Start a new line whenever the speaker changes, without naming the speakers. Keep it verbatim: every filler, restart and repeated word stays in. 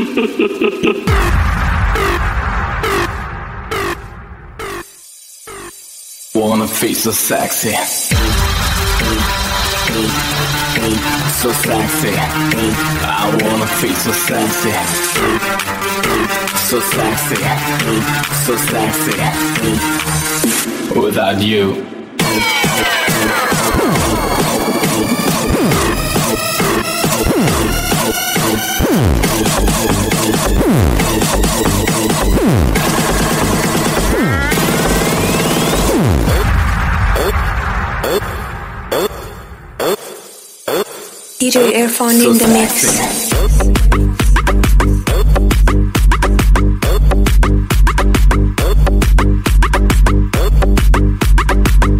Wanna feel so sexy, so sexy. I wanna feel so sexy, so sexy, so sexy. Without you.
D J Irfan in the mix.